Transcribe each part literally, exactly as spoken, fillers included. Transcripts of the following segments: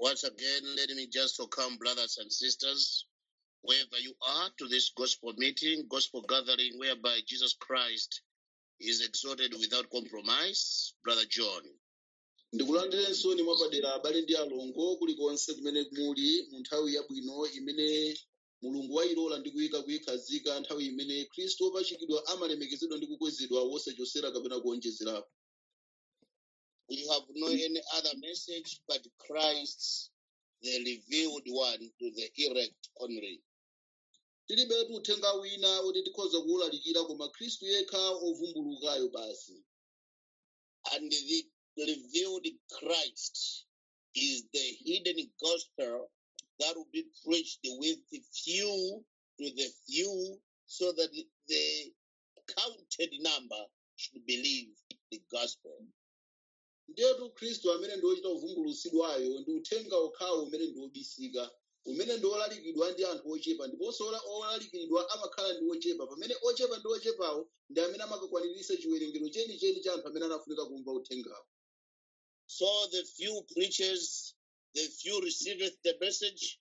Once again, let me just welcome brothers and sisters, wherever you are, to this gospel meeting, gospel gathering, whereby Jesus Christ is exalted without compromise. Brother John. ndikulandirenso ni mwapadera abale ndi alongo kulikonse kumene muli mu nthawi yabwino imene mulungu wayilola ndi kuyika kuyikhazika, nthawi imene khristu wopachikidwa amalemekezedwa ndi kukwezedwa wosachosera kapena kuonjezerapo. We have no any other message but Christ, the revealed one to the elect only. Tilibetu uthenga wina oti tikhoza kuwulalikira koma khristu yekha ovumbulukayo basi. And the revealed Christ is the hidden gospel that will be preached with the few to the few, so that the counted number should believe the gospel. Ndiyetu khristu amene ndi ochita uvumbulutsidwayo ndi uthenga okhawo umene ndi obisika, umene ndi olalikidwa ndi anthu ochepa, ndiponso olalikiridwa amakhala ndi ochepa, pamene ochepa ndi ochepawo ndi amene amakakwaniritsa chiwerengero chenicheni cha anthu amene anafunika kumva uthengawo. So the few preachers, the few receiveth the message.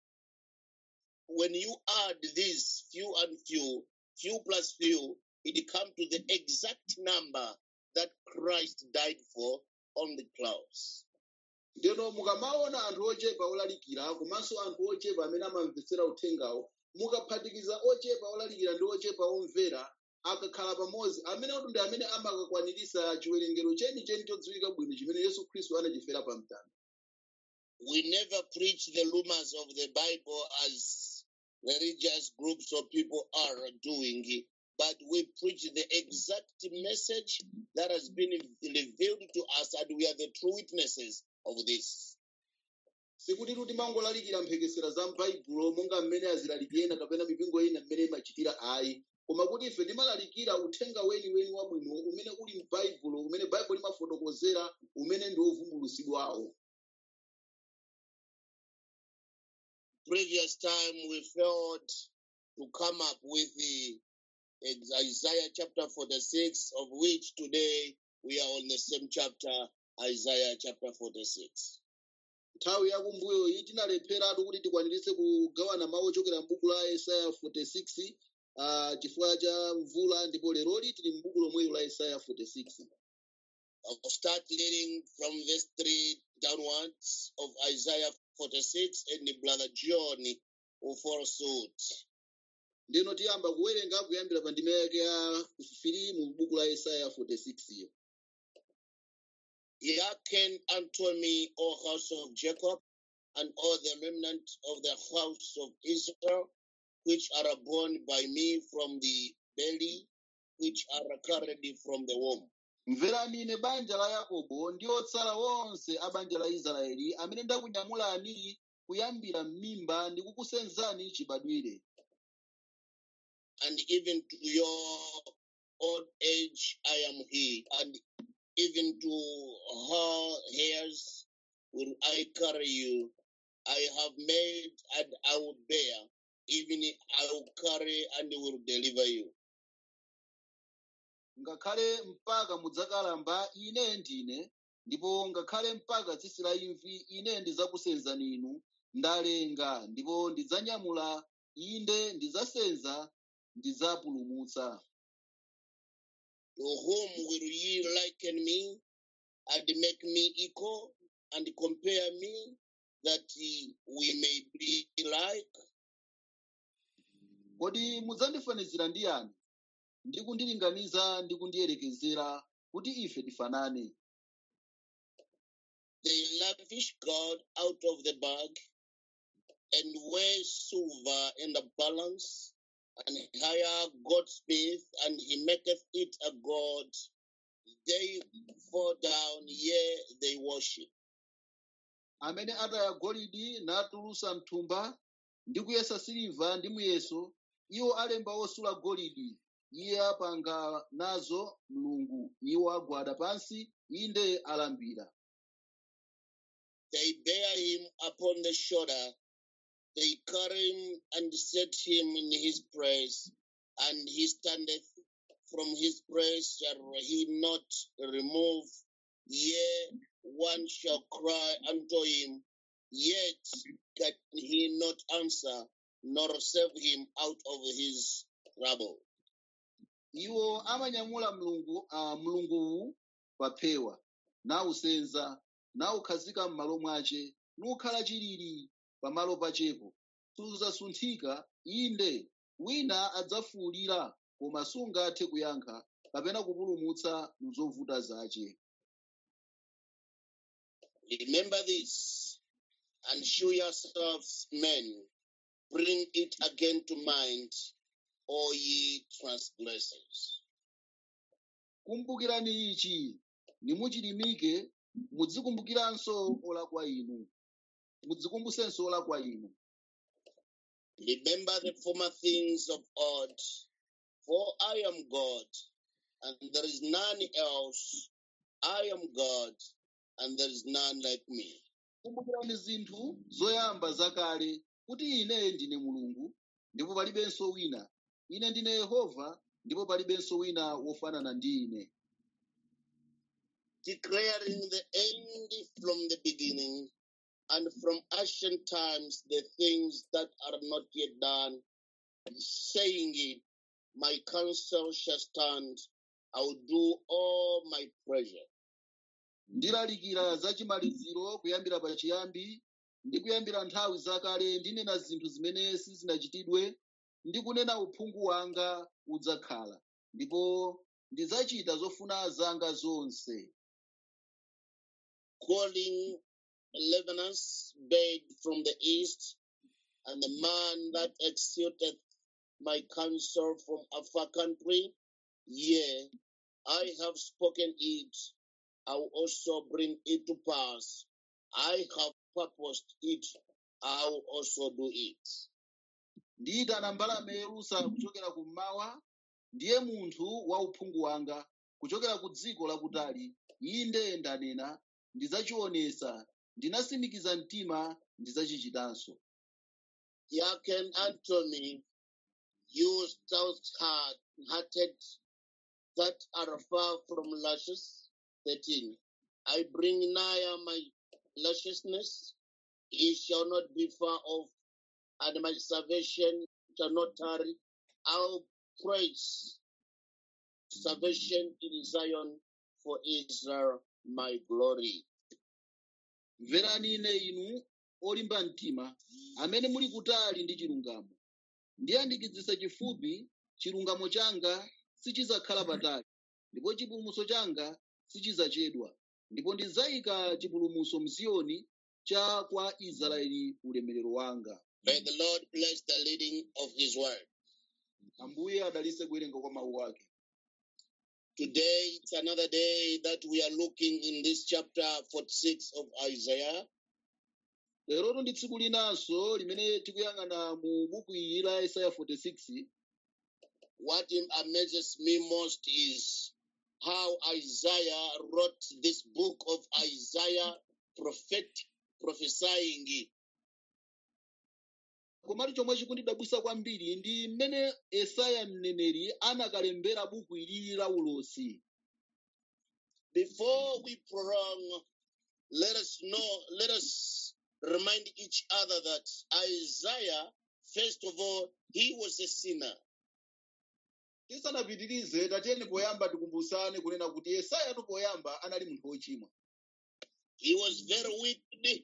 When you add these few and few, few plus few, it comes to the exact number that Christ died for on the cross. Ndeno mukamaona anthu ochepa olalikira komanso anthu ochepa amene amamvetsera uthengawo, mukaphatikiza ochepa olalikira ndi ochepa omvera, akakhala pamodzi, amene kuti ndi amene amakakwaniritsa chiwerengero chenicheni chodziwika bwino chimene Yesu Khristu anachifera pa mtanda. We never preach the rumors of the Bible as religious groups or people are doing, but we preach the exact message that has been revealed to us, and we are the true witnesses of this. Sikuti kuti mangolalikira mphekesera za m'Baibulo monga mmene azilalikira ena kapena mipingo ina mmene imachitira ayi, koma kuti ife timalalikira uthenga weniweni wabwino umene uli m'Baibulo, umene Baibulo limafotokozera, umene ndi ovumbulutsidwawo. Previous time we failed to come up with the Isaiah chapter forty-six, of which today we are on the same chapter, Isaiah chapter forty-six. Nthawi yakumbuyo iyi tinalepheratu kuti tikwaniritse kugawana mawu ochokera m'buku la Isaiah forty-six, uh, chifukwa cha mvula, ndipo leroli tili m'buku lomwelo la Isaiah forty-six. I'll start reading from verse three downwards of Isaiah forty-six, and Brother John will follow suit. Ndino tiyamba kuwerenga kuyambira pa ndime yake ya three mu buku la Isaiah forty-six iyo. Hearken unto me, O house of Jacob, and all the remnant of the house of Israel, which are born by me from the belly, which are carried from the womb. Mverani ine banja la Yakobo ndi otsala onse a banja la Israeli, amene ndakunyamulani kuyambira m'mimba ndi kukusenzani chibadwire. And even to your old age I am he, and even to her hairs will I carry you. I have made and I will bear, even I will carry and will deliver you. Ngakhale mpaka mudzakalamba ine ndine, ndipo ngakhale mpaka tsitsi la imvi ine ndidzakusenzani inu, ndalenga ndipo ndidzanyamula, inde ndidzasenza, ndidzapulumutsa. To whom will ye liken me, and make me equal, and compare me, that we may be like? Kodi mudzandifanizira ndi yani, ndi kundilinganiza ndi kundiyerekezera, kuti ife tifanane? They lavish God out of the bag, and weigh silver in the balance, and hire goldsmith, and he maketh it a god. They fall down, yea, they worship. Amene ataya golidi natulusa mthumba, ndi kuyesa siliva ndi muyeso, iwo alemba osula golidi, iye apanga nazo mulungu, iwo agwada pansi, inde alambira. They bear him upon the shoulder, they carry him and set him in his place, and he standeth from his place, shall he not remove? Yea, one shall cry unto him, yet can he not answer nor save him out of his trouble. Iwo amanyamula mlungu uh, mlunguwu paphewa nawusenza nawukhazika m'malo mwace nukhala chilili pamalo pachepo suzasunthika inde wina adzafuwulira koma sungathe kuyankha kapena kupulumutsa mzovuta zace. Remember this and show yourselves men, bring it again to mind, O ye transgressors. Kumbukirani ichi nimuchilimike mudzikumbukiranso olakwa inu mudzikumbusenso olakwa inu. Remember the former things of old, for I am God, and there is none else. I am God, and there is none like me. Kumbukirani zinthu zoyamba zakale kuti ine ndine Mulungu ndipo palibenso wina. Ine ndine Yehova ndipo palibenso wina wofanana ndi ine. Declaring the end from the beginning, and from ancient times the things that are not yet done, saying it, my counsel shall stand, I will do all my pleasure. Ndilalikira zachimaliziro kuyambira pachiyambi ndi kuyambira nthawi zakale ndinena zinthu zimene sizinachitidwe ndi kunena uphungu wanga udzakhala ndipo ndidzachita zofuna zanga zonse. Calling Lebanon's bed from the east, and the man that executeth my counsel from a far country, yea, I have spoken it, I will also bring it to pass. I have purposed it, I will also do it. Ndiyitana mbalame Yerusa kuchokera kummawa, ndiye munthu wa uphungu wanga kuchokera ku dziko lakutali. Inde ndanena, ndidzachionesa, ndinasimikiza mtima, ndidzachichitanso. Hearken unto me, you stout-hearted that are far from lashes. thirteen. I bring nigh my lasciviousness, it shall not be far off, and my salvation shall not tarry. I'll praise salvation in Zion for Israel, my glory. Mverani ine inu olimba mtima, amene muli kutali ndi chilungamo. Ndiyandikitsitsa chifupi, chilungamo changa sichidzakhala patali, ndipo chipulumutso changa sichidzachedwa. Ndipo ndidzayika chipulumutso m'Ziyoni cha kwa Israeli ulemerero wanga. May the Lord bless the reading of his word. Ambuye adalitse kuwerenga kwa mawu ake. Today, it's another day that we are looking in this chapter forty-six of Isaiah. Lero ndi tsiku linanso limene tikuyang'ana mu buku ili la Isaiah forty-six. What amazes me most is how Isaiah wrote this book of Isaiah prophet prophesying. Komatu chomwe chikundidabwitsa kwambiri ndi mmene Yesaya mneneri anakalembera buku ili la ulosi. Before we prolong, let us know, let us remind each other that Isaiah, first of all, he was a sinner. Tisanapitirize tatiyeni poyamba tikumbusane kunena kuti Yesaya tu poyamba anali munthu wochimwa. He was very wicked.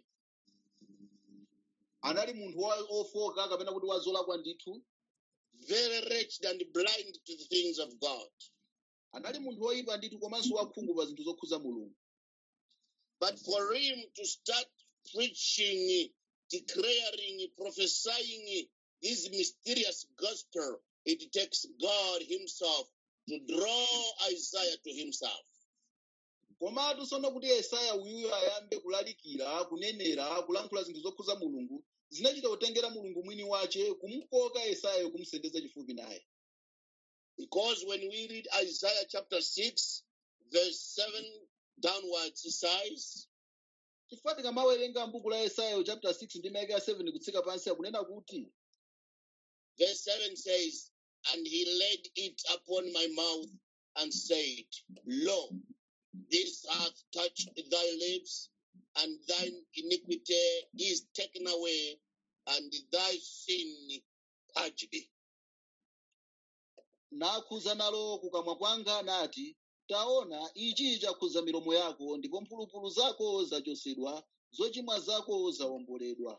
Anali munthu ofoka kapena kuti wazolakwa ndithu. Very wretched and blind to the things of God. Anali munthu woyipa ndithu komanso wakhungu pa zinthu zokhuza Mulungu. But for him to start preaching, declaring, prophesying this mysterious gospel, it takes God himself to draw Isaiah to himself. Komatu sono kuti Yesaya uyuyo ayambe kulalikira, kunenera, kulankhula zinthu zokhuza Mulungu, zinachita kutengera Mulungu mwini wace kumukoka Yesaya kumsendeza chifupi naye. Because when we read Isaiah chapter six, verse seven downwards, it says, chifukwa tikamawerenga m'buku la Yesaya chapter six ndi ndime ya seven kutsika pansi akunena kuti, verse seven says, and he laid it upon my mouth and said, Lo, this hath touched thy lips, and thine iniquity is taken away, and thy sin purged. Nakhuza nalo kukamwa kwanga nati, taona ichi chakhuza milomo yako ndipo mphulupulu zako zachotsedwa, zochimwa zako zawomboledwa.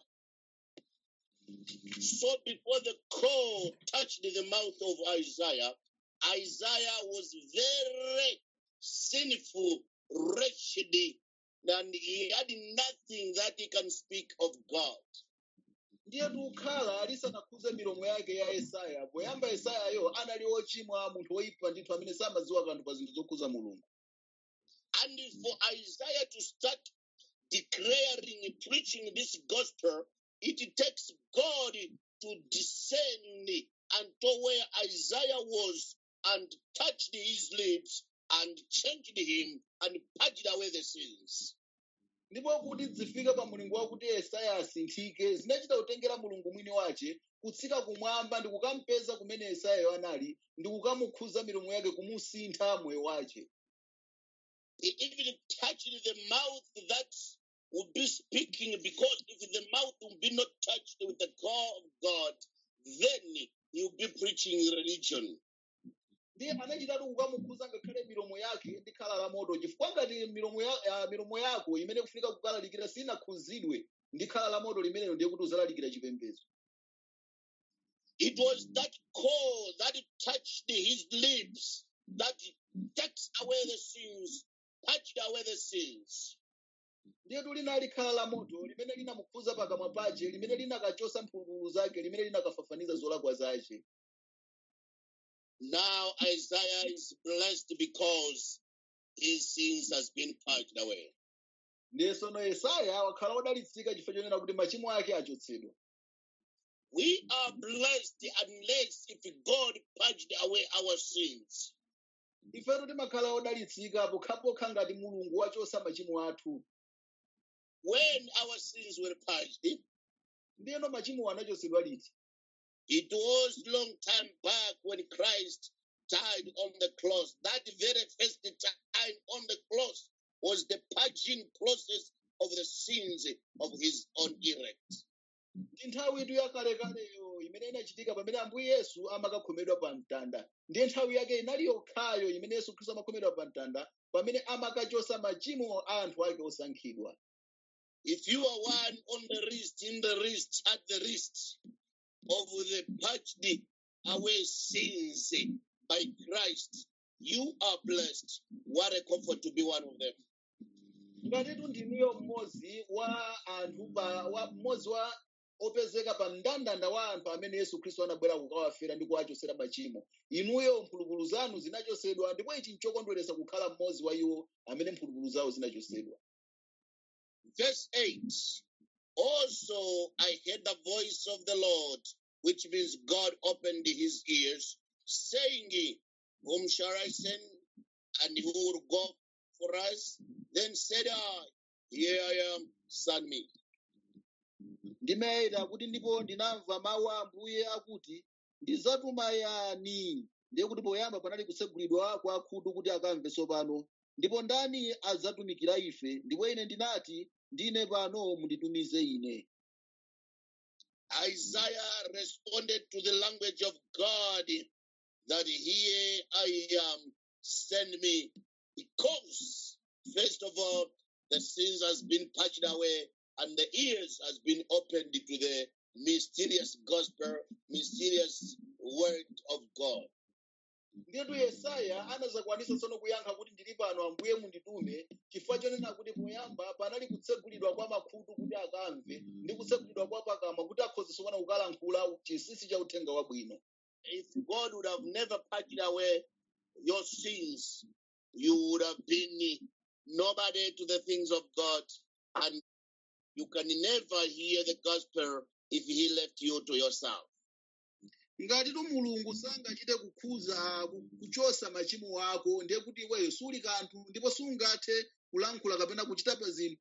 So before the coal touched the mouth of Isaiah, Isaiah was very sinful, wretched, and he had nothing that he can speak of God. Ndiye tukhala alisanakhuze milomo yake ya Yesaya, poyamba Yesayayo anali ochimwa, munthu woyipa ndithu amene samadziwa kanthu pa zinthu zokhuza Mulungu. And for Isaiah to start declaring, preaching this gospel, it takes God to descend unto where Isaiah was and touched his lips and changed him and purged away the sins. Ndipo kuti zifike pa mulingo wakuti Yesaya asinthike, zinachita kutengera Mulungu mwini wace kutsika kumwamba ndi kukampeza kumene Yesayayo anali ndi kukamukhuza milomo yake kumusintha moyo wace. He even touched the mouth that would be speaking, because if the mouth would be not touched with the call of God, then he would be preaching religion. Ndiye anachitatu kukamukhuza ngakhale milomo yake ndi khala la moto, chifukwa ngati milomo ya, ya, milomo yako imene kufunika kukalalikira sinakhuzidwe ndi khala la moto limenelo, ndiye kuti uzalalikira chipembedzo. It was that call that touched his lips that takes away the sins, purged away the sins. Ndiye tu linali khala la moto limene linamukhuza pakamwa pace, limene linakachosa mphulupulu zake, limene linakafafaniza zolakwa zace. Now Isaiah is blessed because his sins has been purged away. Ndiye sono Yesaya wakhala wodalitsika chifukwa chonena kuti machimo ake achotsedwa. We are blessed unless if God purged away our sins. Ifetu timakhala wodalitsika pokhapokha ngati Mulungu wachosa machimo athu. When our sins were purged, ndiyeno machimo anachosedwa liti? It was long time back when Christ died on the cross. That very first time on the cross was the purging process of the sins of his own elect. Nthawi itu yakalekaleyo imene inachitika pamene Ambuye Yesu amakakhomedwa pa mtanda. Ndiye nthawi yake inali yokhayo imene Yesu Khristu amakhomedwa pa mtanda, pamene amakachosa machimo a anthu ake osankhidwa. If you are one on the wrist, in the wrist, at the wrist of the purged away sins by Christ, you are blessed. What a comfort to be one of them. Ngatitu ndiniyo mmodzi wa anthu pa wa mmodzi wa opezeka pa mndandanda wa anthu amene Yesu Khristu anabwera kukawafera ndi kuwachosera machimo. Inuyo mphulupulu zanu zinachosedwa, ndipo ichi nchokondweresa kukhala mmodzi wa iwo amene mphulupulu zawo zinachosedwa. Verse eight. Also I heard the voice of the Lord, which means God opened his ears, saying, whom shall I send, and who will go for us? Then said I, here I am, send me. Ndimayenda kuti ndipo ndinamva mawu a Ambuye akuti, ndizatuma yani? Ndiye kuti poyamba panali kutsegulidwa kwa khutu kuti akamve tsopano. Ndipo ndani adzatumikira ife? Ndipo ine ndinati, ndine pano, munditumize ine. Isaiah responded to the language of God that here I am, send me, because first of all the sins has been purged away and the ears has been opened to the mysterious gospel, mysterious word of God. Ndiyetu Yesaya anazakwanisa tsono kuyankha kuti ndili pano, Ambuye munditume, chifukwa chonena kuti poyamba panali kutsegulidwa kwa makhutu kuti akamve ndi kutsegulidwa kwa pakamwa kuti akhoza kuona kukalankhula chinsinsi cha uthenga wabwino. If God would have never purged away your sins, you would have been nobody to the things of God, and you can never hear the gospel if he left you to yourself. Ngatitu Mulungu sangachite kukhuza kuchosa machimo ako, ndiye kuti iweyo suli kanthu ndipo sungathe kulankhula kapena kuchita pa zinthu.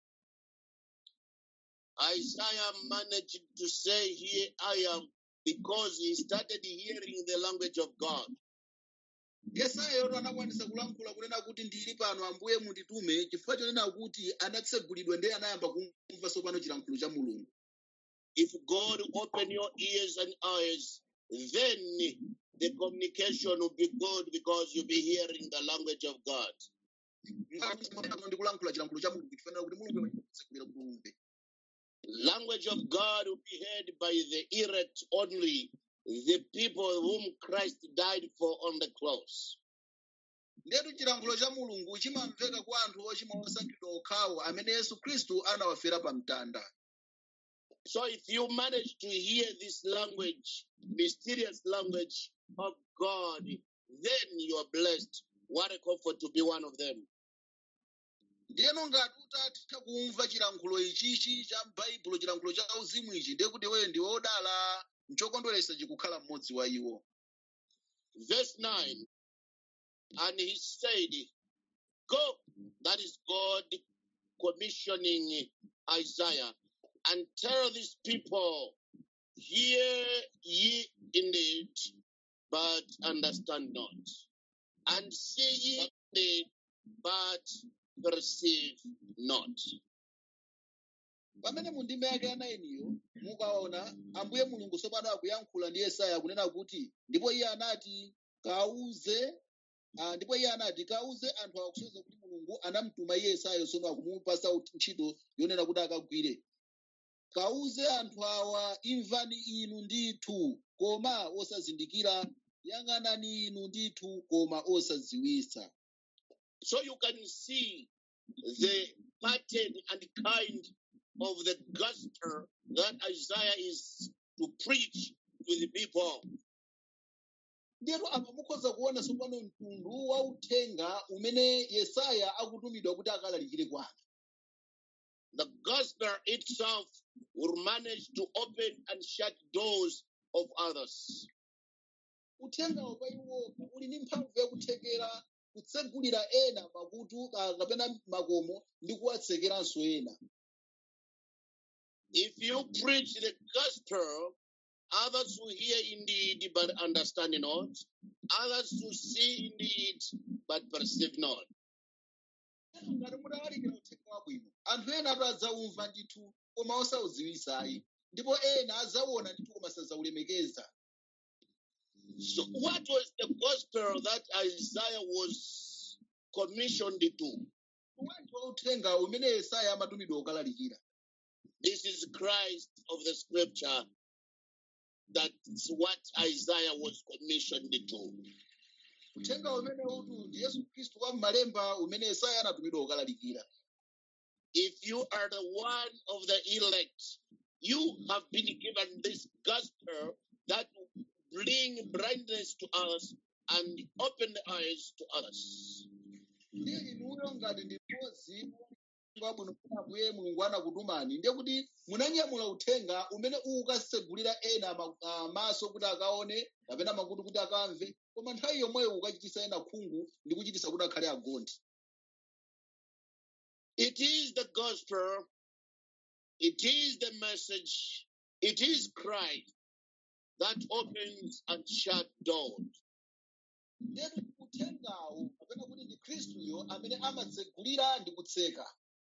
Isaiah managed to say, here I am, because he started hearing the language of God. Yesaya anakwanisa kulankhula kunena kuti ndili pano Ambuye munditume chifukwa chonena kuti anatsegulidwa ndi anayamba kumva tsopano chilankhulo cha Mulungu. If God open your ears and eyes, then the communication will be good because you'll be hearing the language of God. Ndikulankhula chilankhulo cha Mulungu chifanira kuti Mulungu atsegulira kuti umve. Language of God will be heard by the elect only, the people whom Christ died for on the cross. Ndetu chilankhulo cha Mulungu chimamveka kwa anthu ochimwa osankhidwa okhawo amene Yesu Khristu anawafera pa mtanda. So if you manage to hear this language, mysterious language of God, then you are blessed. What a comfort to be one of them. Ndiyeno ngati utatha kumva chilankhulo ichichi cha m'Baibulo, chilankhulo cha uzimu ichi, ndiye kuti wewe ndiwe odala, nchokondweretsa chikukhala mmodzi wa iwo. Verse nine, and he said, go, that is God commissioning Isaiah, and tell these people, hear ye indeed, but understand not, and see ye indeed, but perceive not. Pamene mundime yake anainiyo mukaona Ambuye Mulungu tsopano akuyankhula ndi Yesaya kunena kuti ndipo iye anati kauze ah, ndipo iye anati kauze anthu akusonyeza kuti Mulungu anamtuma iye Yesaya tsono akumupasa ntchito yonena kuti akagwire. Kauze anthu awa, imvani inu ndithu koma osazindikira, yang'anani inu ndithu koma osaziwisa. So you can see the pattern and kind of the gospel that Isaiah is to preach to the people. Ndiyatu apa mukhoza kuona tsopano mtundu wa uthenga umene Yesaya akutumidwa kuti akalalikire kwa anthu. The gospel itself will manage to open and shut doors of others. Uthenga wa iwo uli ndi mphamvu yakuthekera kutsegulira ena makutu kapena makomo ndi kuwatsekeranso ena. If you preach the gospel, others will hear indeed but understand not. Others will see indeed but perceive not. Ngati mudalalikira uthenga wabwino, anthu ena adzawumva ndithu koma osauziwisayi, ndipo ena adzaona ndithu koma sadzaulemekeza. So what was the gospel that Isaiah was commissioned to? Wanthu wa uthenga umene Yesaya amatumidwa ukalalikira. This is Christ of the scripture. That's what Isaiah was commissioned to. Uthenga umene utu ndi Yesu Khristu wa m'malemba umene Yesaya anatumidwa ukalalikira. If you are the one of the elect, you have been given this gospel that will bring blindness to others and open the eyes to others. Ndiye inuyo ngati ndi mmodzi wabwino kuti Ambuye Mulungu anakutumani, ndiye kuti munanyamula uthenga umene ukasegulira ena ma- ah, maso kuti akaone kapena makutu kuti akamve, koma nthawi yomweyo ukachitisa ena khungu ndi kuchitisa kuti akhale agondi. It is the gospel, it is the message, it is Christ that opens and shuts doors. Ndiye kuti uthengawo kapena kuti ndi Khristuyo amene amatsegulira ndi kutseka.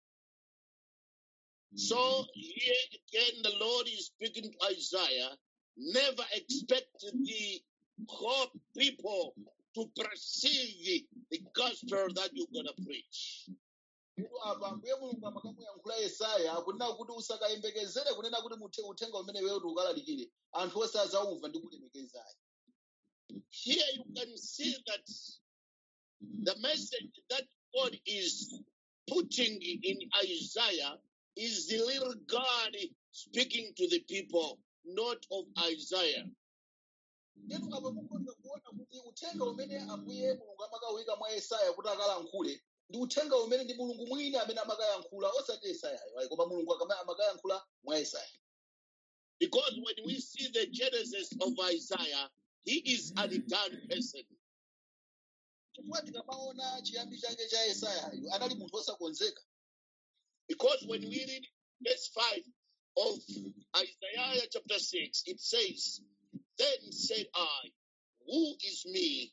So here again, the Lord is speaking to Isaiah. Never expect the whole people to perceive the gospel that you're going to preach. Ndipo apa Ambuye Mulungu amakamuyankhula Yesaya kunena kuti usakayembekezere kunena kuti muthe uthenga umene wewe ukalalikire, anthu onse adzawumva ndi kulemekezayo. Here you can see that the message that God is putting in Isaiah is the little God speaking to the people, not of Isaiah. Ndipo apa mukhoza kuona kuti uthenga umene Ambuye Mulungu amakawika mwa Yesaya kuti akalankhule ndi uthenga umene ndi Mulungu mwini amene amakayankhula osati Yesayayo, ayi, koma Mulungu akama- amakayankhula mwa Yesaya. Because when we see the genesis of Isaiah, he is an undone person. Chifukwa tikamaona chiyambi chake cha Yesayayo anali munthu osakonzeka. Because when we read verse five of Isaiah chapter six, it says, then said I, who is me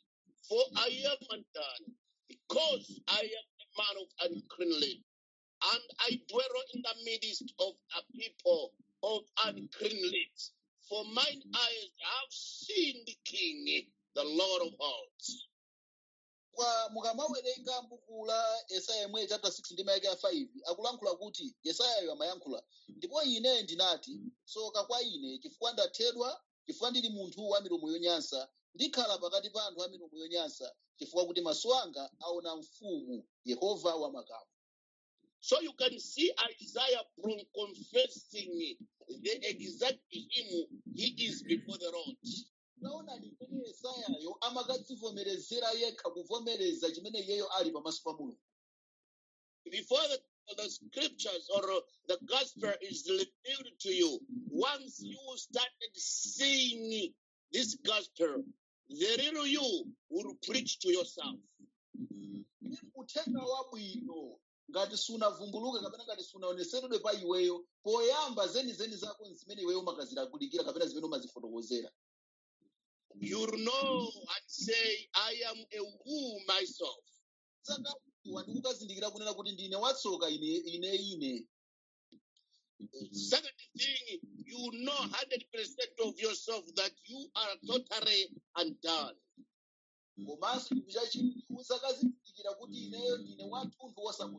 For I am undone, because I am a man of unclean lips, and I dwell in the midst of a people of unclean lips. For mine eyes have seen the King, the Lord of hosts. Kwa mukamawerenga m'buku la Yesaya yemwe chapter six ndi mayake ya five akulankhula kuti Yesayayo amayankhula ndipo ine ndinati soka kwa ine chifukwa ndathedwa chifukwa ndili munthu wa milomo yonyansa ndikhala pakati pa anthu a milomo yonyansa chifukwa kuti maso anga aona mfumu Yehova wamakamu. So you can see Isaiah from confessing the exact him he is before the Lord. Naona ni pene Yesayayo amakadzivomerezera yekha kuvomereza chimene iyeyo ali pamaso pa Mulungu. Before the, the scriptures or the gospel is revealed to you, once you started seeing this gospel, the real you will preach to yourself. Uthenga wabwino ngati sunavumbuluke kapena ngati sunaoneseredwe pa iweyo poyamba zeni zeni zako zimene iweyo umakazirakulikira kapena zimene umazifotokozera. You'll know and say, I am a who myself. Saka wandikukazindikira kunena kuti ndine watsoka ine ine ine. Second thing, you know one hundred percent of yourself that you are totally undone. Komanso chinthu chachiwiri usakazindikira kuti ineyo ndine wathunthu wosamu.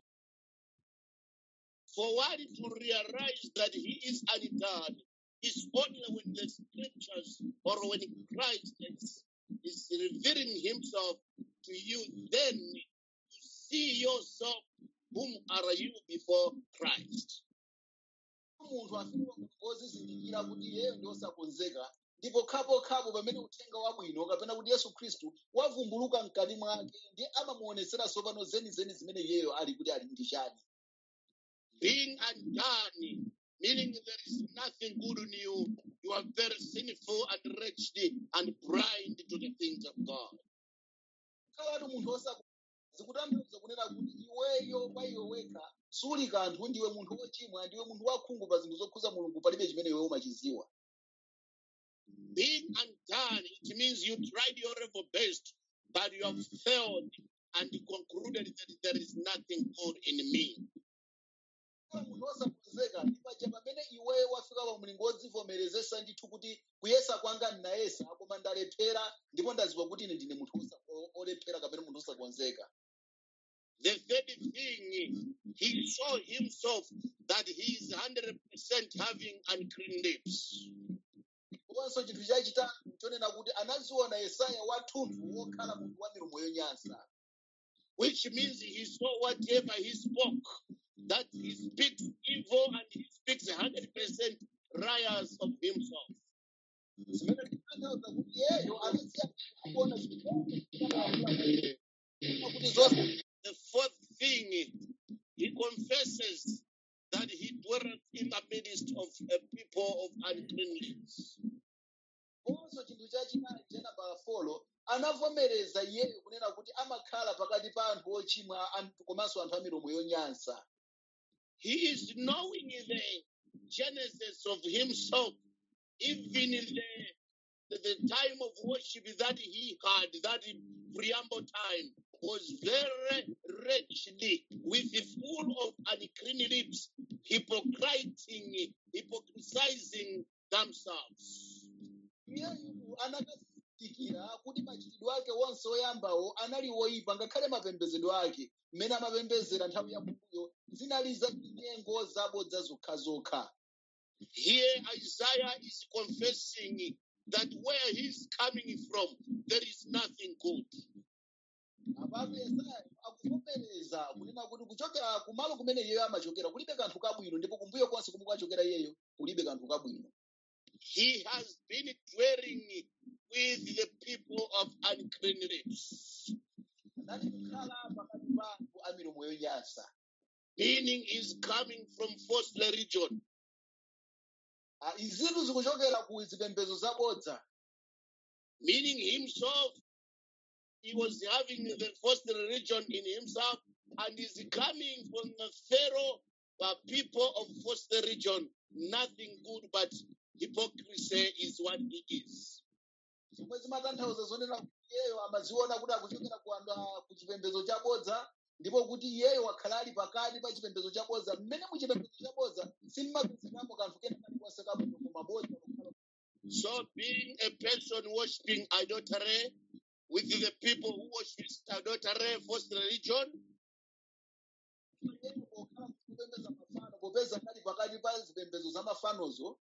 For one to realize that he is undone is only when the scriptures or when Christ is, is revealing himself to you, then you see yourself, whom are you before Christ. Munthu afika ozizindikira kuti iyeyo ndi osakonzeka ndipo khapo khapo pamene uthenga wabwino kapena kuti Yesu Khristu wavumbuluka mkati mwake ndi amamuonesera tsopano zeni zeni zimene iyeyo ali kuti ali ndi chani. Being undone, meaning there is nothing good in you. You are very sinful and wretched and blind to the things of God. Kalatu munthu osakonzeka zikutanthauza kunena kuti iweyo pa iwe wekha suli kanthu ndiwe munthu wochimwa ndiwe munthu wakhungu pa zinthu zokhuza Mulungu palibe chimene iweyo umachiziwa. Being undone, it means you tried your level best, but you have failed and concluded that there is nothing good in me. Munthu osakonzeka ndi paja pamene iweyo wafika pa mlingo wodzivomerezesa ndithu kuti kuyesa kwanga ndinayesa koma ndalephera ndipo ndaziwa kuti ine ndine munthu olephera kapena munthu osakonzeka. The third thing, he saw himself that he is one hundred percent having unclean lips. Komanso chinthu chachitatu chonena kuti anaziona Yesaya wathunthu wokhala munthu wa milomo yonyansa. Which means he saw whatever he spoke, that he speaks evil and he speaks one hundred percent liars of himself. Zimene zikutanthauza kuti iyeyo anaziya kuona zimene kuti zonse. The fourth thing, he confesses that he dwelleth in the midst of a people of unclean lips. Komanso chinthu chachinayi cha namba folo anavomereza iyeyo kunena kuti amakhala pakati pa anthu ochimwa anthu komanso anthu a milomo yonyansa. He is knowing the genesis of himself, even the, the, the time of worship that he had, that preamble time, was very wretched, with the full of unclean lips, hypocriting, hypocrisizing themselves. Iyeyu anakazindikira kuti machitidwe ake wonse oyambawo anali woyipa ngakhale mapembedzedwe ake mmene amapembedzera nthawi yambuyo zinali za nyengo zabodza zokhazokha. Here Isaiah is confessing that where he's coming from, there is nothing good. Apapo Yesaya akuvomereza kunena kuti kuchokera kumalo kumene iyeyo amachokera kulibe kanthu kabwino ndipo kumbuyo konse kumene kwachokera iyeyo kulibe kanthu kabwino. He has been dwelling with the people of unclean lips. Meaning he's coming from false religion. Meaning himself, he was having the false religion in himself and is coming from the Pharaoh, the people of false religion. Nothing good but hypocrisy is what he is. zomwe zimatanthauza zonena kuti iyeyo amaziona kuti akuchokera ku anthu a- ku chipembedzo chabodza ndipo kuti iyeyo wakhala ali pakati pa chipembedzo chabodza mmene mu chipembedzo chabodza simmapezekamo kanthu kena kalikonse kabwino koma bodza lokhala. So being a person worshiping idolatry with the people who worship idolatry, false religion, Iyeyo pokhala kupembedza mafano popeza anali pakati pa zipembedzo za mafanozo,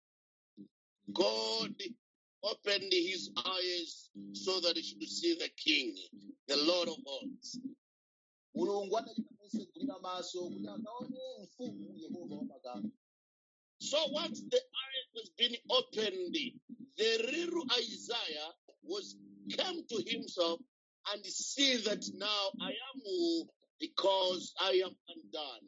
God opened his eyes so that he should see the King, the Lord of hosts. mulungu anachita kumsegulira maso kuti akaone mfumu yehova wamakamu. So once the eyes has been opened, the real Isaiah was come to himself and see that now I am who because I am undone.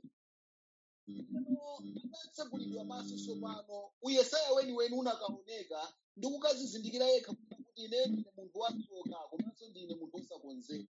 Lero anatsegulidwa maso tsopano uyesaya weniweni unakaoneka ndi kukazizindikira yekha kuti ine ndine munthu watsoka komanso ndine munthu wosakonzeka.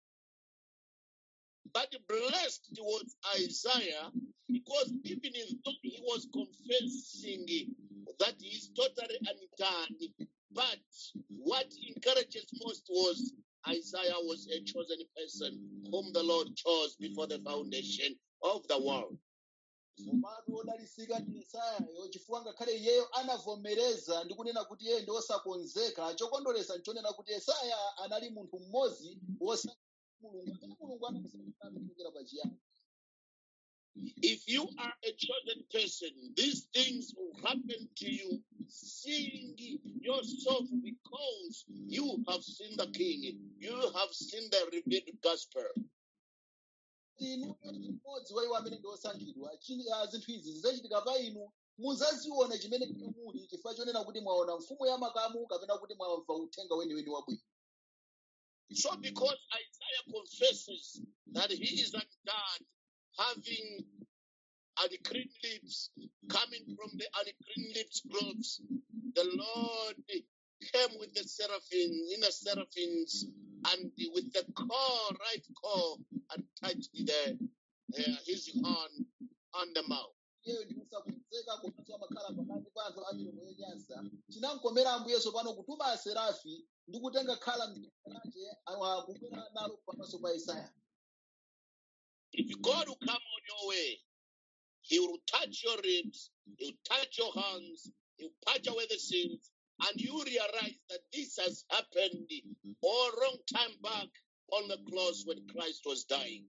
But blessed was Isaiah because even though he was confessing that he is totally undone, but what encourages most was Isaiah was a chosen person whom the Lord chose before the foundation of the world. Komatu odalisika ndi Yesayayo chifukwa ngakhale iyeyo anavomereza ndi kunena kuti iye ndi wosakonzeka, chokondweretsa nchonena kuti Yesaya anali munthu mmodzi wosankha mulungu amene mulungu anamusankha kuchokera pachiyambi. If you are a chosen person, these things will happen to you, seeing yourself because you have seen the King, you have seen the revealed gospel. Inu ndi mmodzi wa iwo amene ndi osankhidwa, chi- ah, zinthu izi zidzachitika pa inu muzaziona chimene inu muli chifukwa chonena kuti mwaona mfumu ya makamu kapena kuti mwamva uthenga weniweni wabwino. So, because Isaiah confesses that he is undone, having unclean lips, coming from the unclean lips groups, the Lord came with the seraphim, inner seraphims, and with the core, right core, and touched the, uh, his hand on the mouth. Iyeyo ndi kusakonzeka komanso amakhala pakati pa anthu a milomo yonyansa. Chinamkomera Ambuyeso pano kutuma aserafi ndi kutenga khala m'dzanja lake awa kubwera nalo pamaso pa Yesaya. If God will come on your way, he will touch your ribs, he will touch your hands, he will patch away the sins, and you realize that this has happened a long time back on the cross when Christ was dying.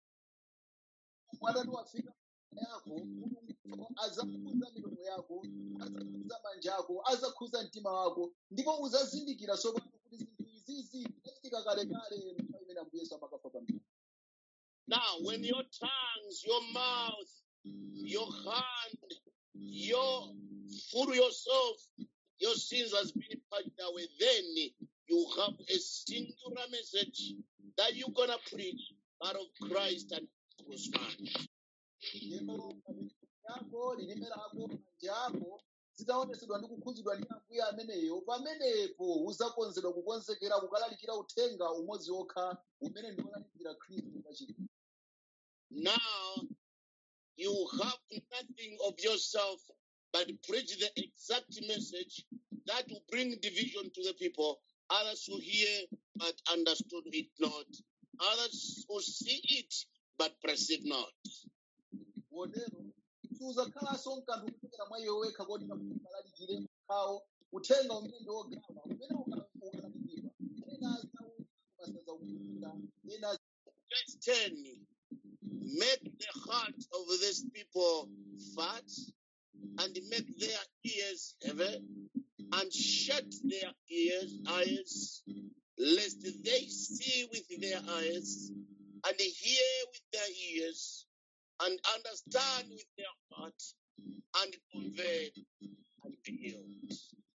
Mwadani wafika yako, Mulungu azakhuza milomo yako, azakhuza manja ako, azakhuza mtima wako, ndipo uzazindikira tsopano kuti zinthu izizi zinachitika kale kale nthawi imene Ambuyesu amakafa pa mtanda. Now, when your tongues, your mouth, your hand, your through yourself, your sins has been purged away, then you have a singular message that you're gonna preach out of Christ and crucified. Lero milomo yako, lilime lako, manja ako zitaonetsedwa ndi kukhudzidwa ndi Ambuye ameneyo, pamenepo uzakonzedwa kukonzekera kukalalikira uthenga umodzi wokha umene ndi wolalikira Khristu pachiyambi. Now you have nothing of yourself but preach the exact message that will bring division to the people. Others who hear but understood it not. Others who see it but perceive not. Wotero suzakhalanso mkanthu kuchokera mwa iwe wekha kodi kuti ukalalikire kawo uthenga umene ndi wogama umene uka- ukalalikidwa ena azauka masazaukuta ena Verse ten. Make the heart of these people fat and make their ears heavy and shut their ears eyes lest they see with their eyes and hear with their ears and understand with their heart and convert and be healed.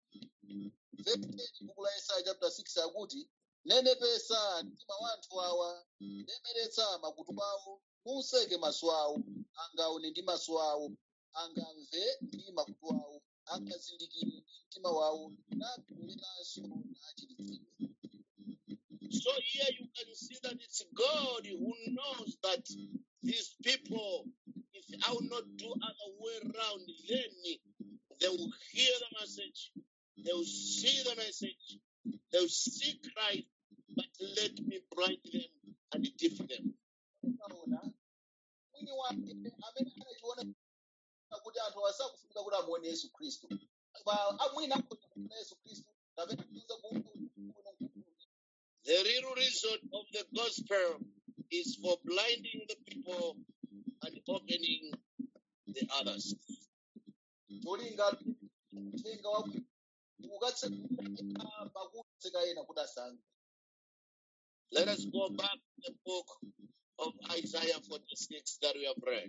verse buku la Yesaya chapter six akuti nenepesa mtima wa anthu awa lemeretsa makutu awo museke maso awo angaone ndi maso awo angamve ndi makutu awo angazindikire ndi mtima wawo napyoleranso nachiritsidwe. So here you can see that it's God who knows that these people, if I will not do other way around, then they will hear the message, they will see the message, They'll see Christ, but let me blind them and deaf them. Unaona, mwini wake amene anachiona kuti anthu asakufunika kuti amuone Yesu Khristu. Ba- amwina akhoza kuona Yesu Khristu kapena kuuza kuona kuti The real reason of the gospel is for blinding the people and opening the others. cholinga uthenga wa ukatsekula pakutseka ena kuti asange. Let us go back to the book of Isaiah forty-six that we have read.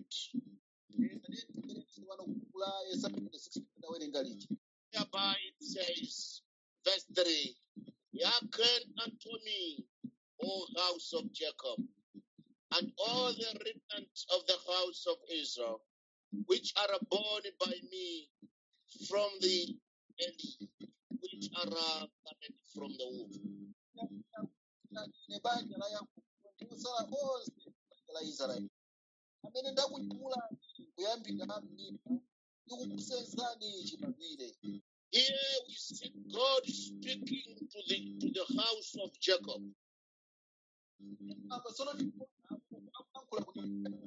Hereby it says, verse three, hearken unto me, O house of Jacob, and all the remnant of the house of Israel, which are born by me from the belly, which are uh, gathered from the womb. Nebanja la Yakobo ndikusala onse banja la Israeli amene ndakunyamula kuyambira m'mimba ndikukusenzani chibadwire. Here we see God speaking to the to the house of Jacob. Apa tsono ndikuona akuyankhula kuti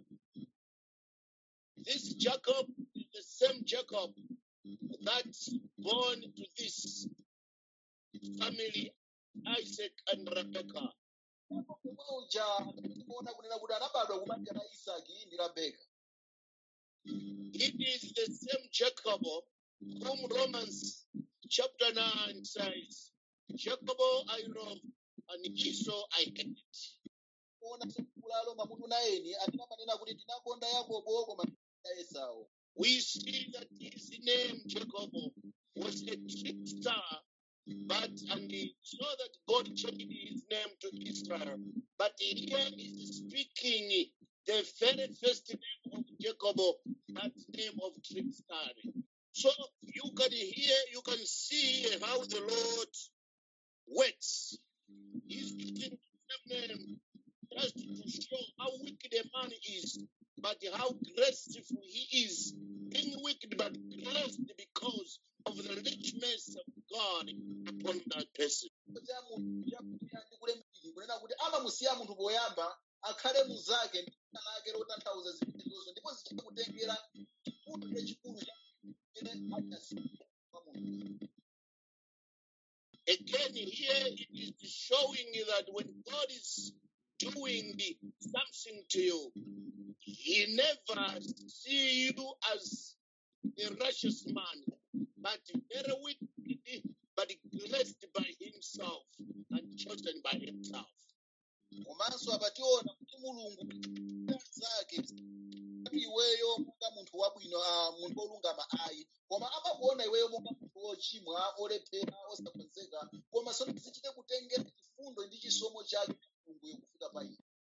This Jacob is the same Jacob that's born to this family, Isaac and Rebekah. pomwe uja ndikuona kunena kuti anabadwa kubanja la Isaki ndi Rebeka. It is the same Jacob whom Romans chapter nine says, Jacob I love and Esau I hate. Kuona kulalo mamutu na eni amene amanena kuti ndinakonda Yakobo koma ndinada Esau. We see that his name Jacob was a trickster, but and he saw that God changed his name to Israel. But here is speaking the very first name of Jacob, that name of trickster. So you can hear, you can see how the Lord works. He's using the same name just to show how wicked a man is, but how graceful he is. Being wicked but blessed because of the rich mercy of God upon that person. Cha munthu chakuya ndikulemekeza kunena kuti amamusiya munthu poyamba akhale muzake ndi dzina lake lotanthauza zimenezozo ndipo zichimutengera chifundo chachikulu cha chimene anyasiya kwa munthu. Again, here it is showing you that when God is doing the, something to you, He never see you as a righteous man, but very wicked, but blessed by Himself and chosen by Himself. Komanso apationa kuti mulungu zake iweyo monga munthu wabwino ah, munthu wolungama ayi koma amakuona iweyo monga munthu wochimwa olephera osakonzeka koma sono zichite kutengera chifundo ndi chisomo chake mulungu kufika pa iwe.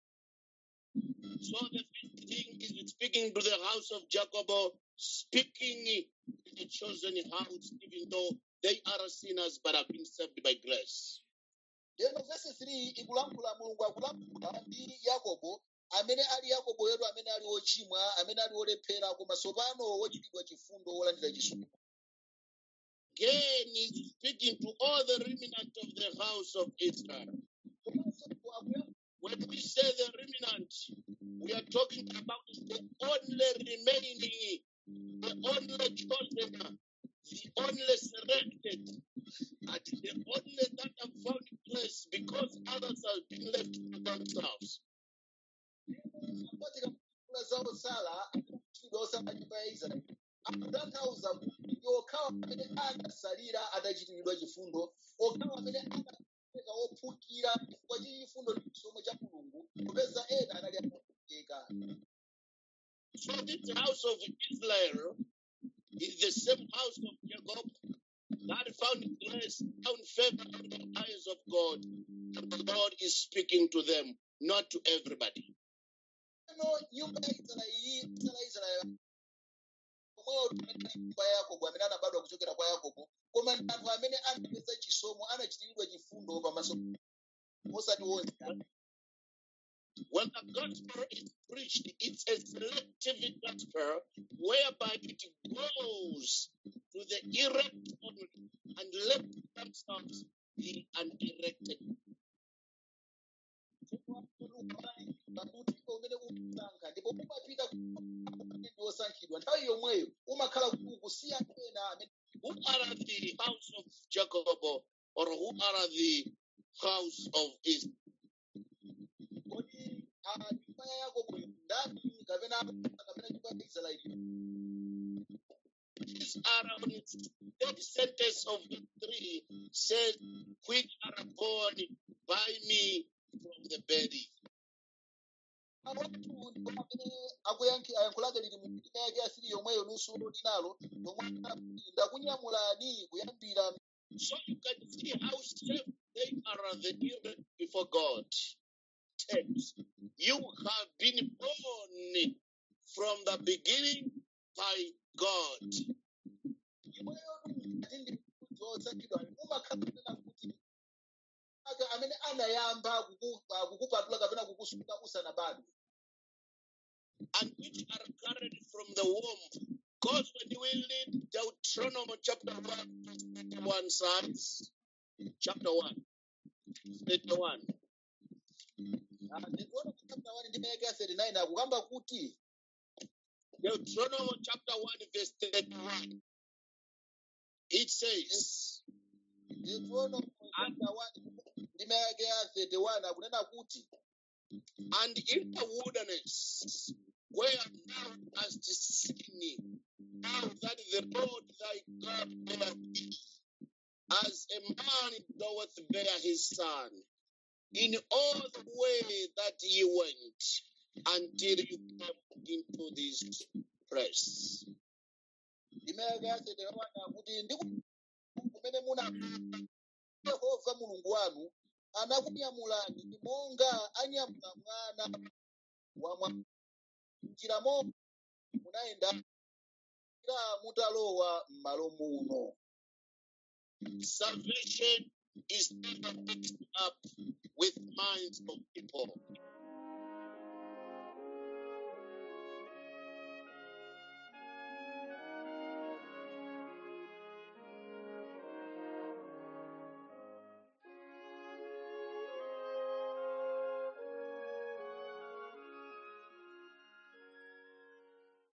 So the first thing is speaking to the house of Jacob, speaking to the chosen house, even though they are sinners but have been saved by grace. Then verse three ikulankhula mulungu akulankhula ndi Yakobo amene ali Yakobo yetu amene ali ochimwa amene ali olephera koma tsopano wochitidwa chifundo wolandira chisomo. Again, he's speaking to all the remnant of the house of Israel. Komanso akuyankhula When we say the remnant, we are talking about the only remaining, the only chosen, the only selected, and the only that have found place because others have been left to themselves. katika kula zawo sala akutidwa osala nyumba ya Israeli akutanthauza kuti ndi okhawa amene anasalira adachitiridwa chifundo okhawa amene anapeka wophukira chifukwa cha chifundo ndi chisomo cha mulungu kupeza ena anali akapokeka. So this house of Israel is the same house of Jacob that found grace, found favor in the eyes of God. And the Lord is speaking to them, not to everybody. Eno nyumba ya Israeli sala Israeli omwewo tunali nyumba ya Yakobo amene anabadwa kuchokera kwa Yakobo koma ndi anthu amene anapeza chisomo anachitiridwa chifundo pamaso osati onse. When the gospel is preached, it's a selective gospel whereby it goes to the elect only and left themselves the unelected. pakuti umene umusankha ndipo umapita ndi osankhidwa nthawi yomweyo umakhala kusiya ena amene Who are the house of Jacob, or who are the house of Israel? kodi ah, nyumba ya Yakobo ndani kapena kapena nyumba ya Israeli. These are on its third sentence of the three says, which are born by me from the belly. Abantu ndipo amene akuyankhi ayankhulaga lili mu ndima yake asiri yomweyo nusu linalo lomwe ndakunyamulani kuyambira. So you can see how safe they are the elect before God. Text. You have been born from the beginning by God. Iweyo ndi osankhidwa umakhala kuti aka amene anayamba kuku- ah, kukupatula kapena kukusunga usanabadwe. And which are carried from the womb. Because when we read Deuteronomy chapter one, verse thirty-one says, chapter one, thirty-one. Ah, Deuteronomy chapter one ndime yake ya thirty-nine akukamba kuti Deuteronomy chapter one, verse thirty-one. It says, Deuteronomy chapter one ndime yake ya thirty-one akunena kuti and in the wilderness, where thou hast seen, now that the Lord thy God bare thee, as a man doth bear his son, in all the way that ye went, until you come into this place. ndime yake ya thirty-one akuti ndi kumene muna Yehova Mulungu wanu anakunyamulani monga anyamula mwana wa mwa njira momwe munayenda ira mutalowa m'malo muno. Salvation is never mixed up with minds of people.